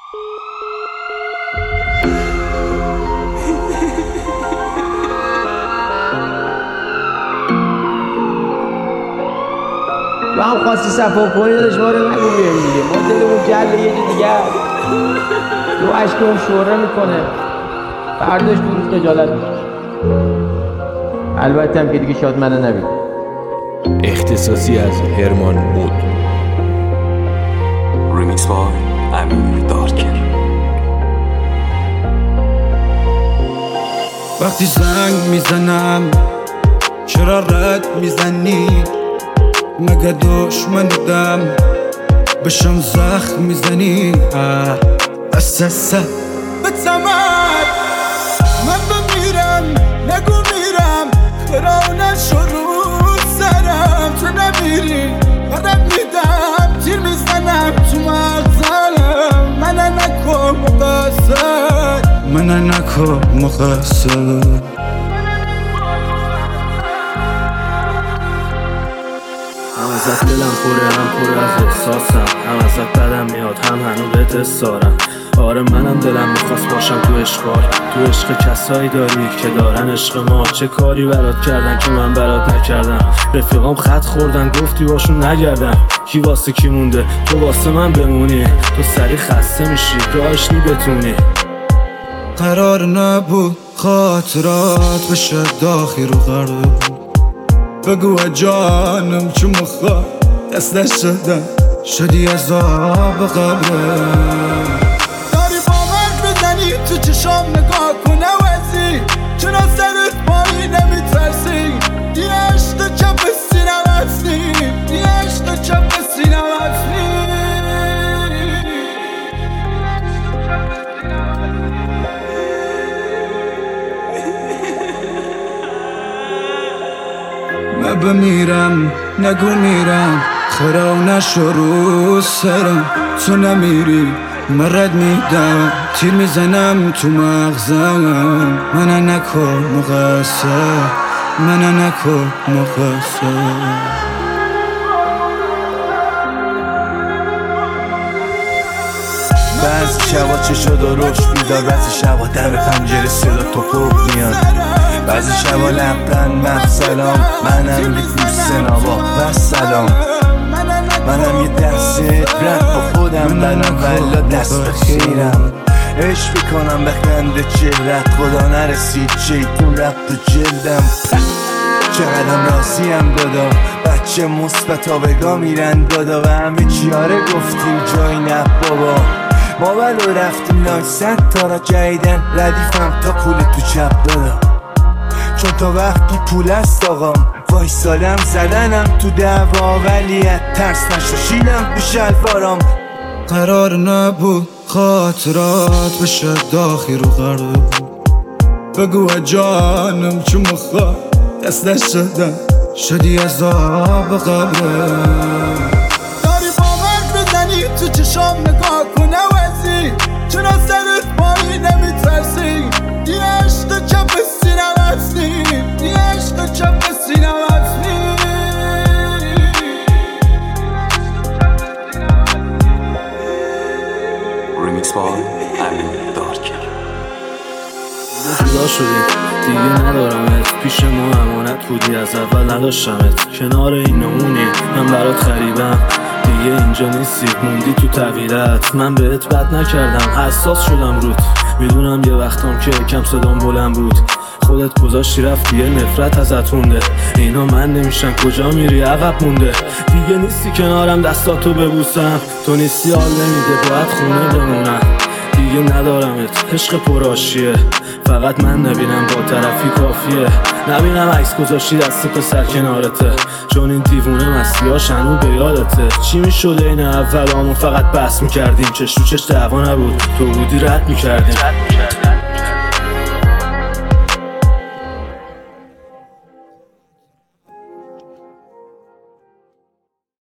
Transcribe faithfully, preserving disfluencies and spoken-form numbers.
تو هم خواستی صفا کنی داداش ما رو نگو بیایم دیگه، ما دلمون جل یه جا دیگه تو عشقمون شوره میکنه، فرداش تو روز خجالت میکشه. البته هم که دیگه شاد منو نبید. اختصاصی از هرمان مود. ریمیکس بای امیر دارکر. وقتی زنگ میزنم چرا رد میزنی؟ مگه دشمنیدم بشم زخم میزنی؟ اساسا به تمام من بمیرم نگو میرم خرانه شروع سرم تو نمیری مدد میدم تیر میزنم تو مغزم منه نکن مقصر منه نکن مقصر هم ازت دلم پره هم پر از احساسم، هم ازت بدم میاد هم هنو بهت استارم. آره منم دلم میخواست باشم تو عشقار، تو عشق کسایی داری که دارن عشق ما. چه کاری برات کردن که من برات نکردم؟ رفیقام خط خوردن گفتی باشون نگردم. کی واسه کی مونده؟ تو واسه من بمونی. تو سری خسته میشی راهش نی بتونی. قرار نبود خاطرات بشه داخل رو قرار بگو جانم چون مخواه دستش شدن شدی از آب قبره. داری باور بزنی تو چشام نگاه کنه وزی چرا سرت پایی نمیترسی؟ یه عشق چپ سینم هستی، یه عشق چپ سینم هستی. من بمیرم نگو میرم خرانه شروع سرم تو نمیری مرد میدم تیر میزنم تو مغزم منه نکن مقصر منه نکن مقصر. بعضی شبا چشا درشت بیدار، بعضی شبا دم پنجره صدا توپوک میاد، بعضی شبا لبن مفصلام منم بی سنابا و سلام. منم یه دست رد با خودم منم ولا دست بخیرم عشق بکنم بخنده چهرت خدا نرسید شیطون رفت تو جلدم. چقدرم راضیم دادا بچه مثبتا بگا میرن دادا و همه چیاره گفتیم جای نه بابا. ما ولو رفتیم نایصد تا را جایدن ردیفم تا پول تو چپ دادا، چون تا وقتی پول است آقام وایسادم زدنم تو دعوا ولیت ترس نشو شیلم تو شلوارام. قرار نبود خاطرات بشه داخل رو قرار بگو جانم چون مخواه دستش شدن شدی از آب قبره. داری باور بزنی تو چشام نگاه کنه وزی چرا سرت پایی نمیترسی؟ یه عشق چپ سینم هستی، یه عشق چپ سینم هستی. ریمیکس بای امیر دارکر. جدا شدیم دیگه ندارمت پیش ما امانت بودی از اول نداشتمت کنار این نمونی من برات خریدم دیگه اینجا نیستی موندی تو تغییرت. من بهت بد نکردم حساس شدم روت میدونم یه وقتام که کم صدام بلند بود خودت گذاشتی رفت یه نفرت ازت مونده. اینا من نمیشن کجا میری عقب مونده دیگه نیستی کنارم دستاتو ببوسم تو نیستی حال نمیده باید خونه بمونم دیگه ندارمت عشق پرآشیه فقط من نبینم با طرفی کافیه نبینم عکس گذاشتی دست پسر کنارته چون این دیوونه مسیحاش هنو به یادته. چی میشد این اولامون فقط بحث میکردیم چش تو چش دعوا نبود تو بودی رد میکردیم